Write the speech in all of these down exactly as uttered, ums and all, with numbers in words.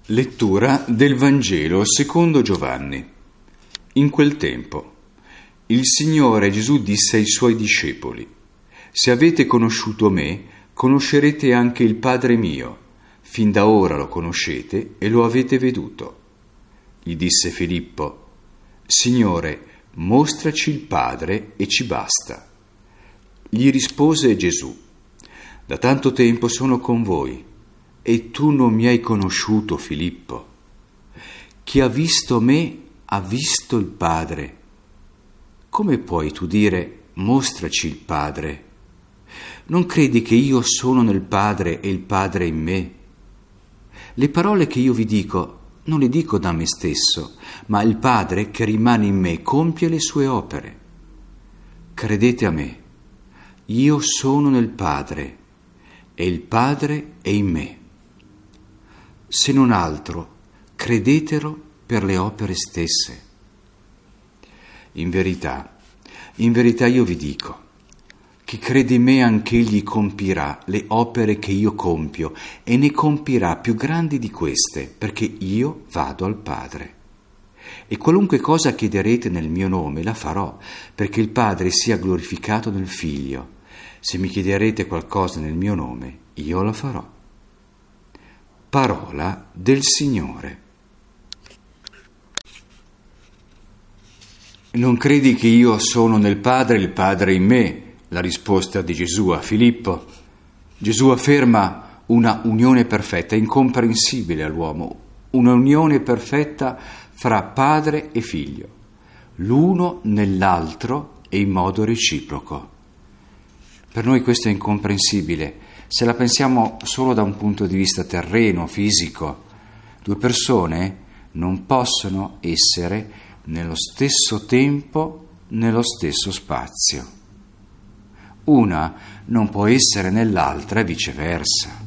Lettura del Vangelo secondo Giovanni. In quel tempo, il Signore Gesù disse ai Suoi discepoli: «Se avete conosciuto me, conoscerete anche il Padre mio. Fin da ora lo conoscete e lo avete veduto». Gli disse Filippo: «Signore, mostraci il Padre e ci basta». Gli rispose Gesù: «Da tanto tempo sono con voi, e tu non mi hai conosciuto, Filippo. Chi ha visto me ha visto il Padre. Come puoi tu dire: mostraci il Padre? Non credi che io sono nel Padre e il Padre in me? Le parole che io vi dico non le dico da me stesso, ma il Padre che rimane in me compie le sue opere. Credete a me, io sono nel Padre e il Padre è in me. Se non altro, credetelo per le opere stesse. In verità, in verità io vi dico, chi crede in me anch'egli compirà le opere che io compio e ne compirà più grandi di queste, perché io vado al Padre. E qualunque cosa chiederete nel mio nome la farò, perché il Padre sia glorificato nel Figlio. Se mi chiederete qualcosa nel mio nome, io la farò». Parola del Signore. «Non credi che io sono nel Padre e il Padre in me?» La risposta di Gesù a Filippo. Gesù afferma una unione perfetta, incomprensibile all'uomo, una unione perfetta fra padre e figlio, l'uno nell'altro e in modo reciproco. Per noi questo è incomprensibile se la pensiamo solo da un punto di vista terreno, fisico. Due persone non possono essere nello stesso tempo, nello stesso spazio. Una non può essere nell'altra e viceversa.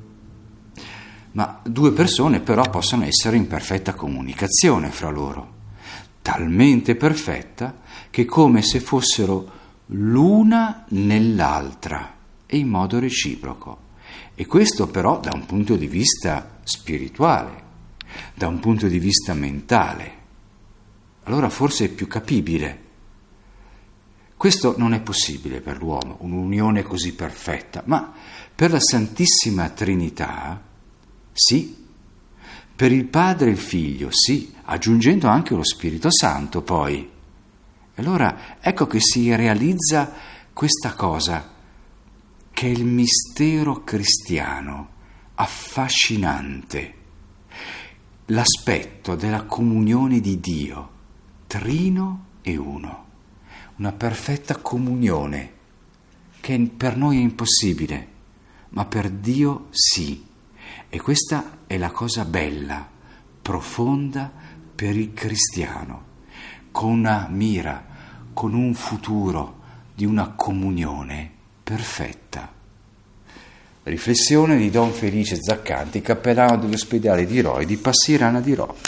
Ma due persone però possono essere in perfetta comunicazione fra loro, talmente perfetta che è come se fossero l'una nell'altra e in modo reciproco. E questo però da un punto di vista spirituale, da un punto di vista mentale. Allora forse è più capibile. Questo non è possibile per l'uomo, un'unione così perfetta, ma per la Santissima Trinità sì, per il Padre e il Figlio sì, aggiungendo anche lo Spirito Santo poi. E allora ecco che si realizza questa cosa, che è il mistero cristiano, affascinante, l'aspetto della comunione di Dio, trino e uno. Una perfetta comunione che per noi è impossibile, ma per Dio sì. E questa è la cosa bella, profonda per il cristiano, con una mira, con un futuro di una comunione perfetta. Riflessione di Don Felice Zaccanti, cappellano dell'ospedale di Roi di Passirana di Rò.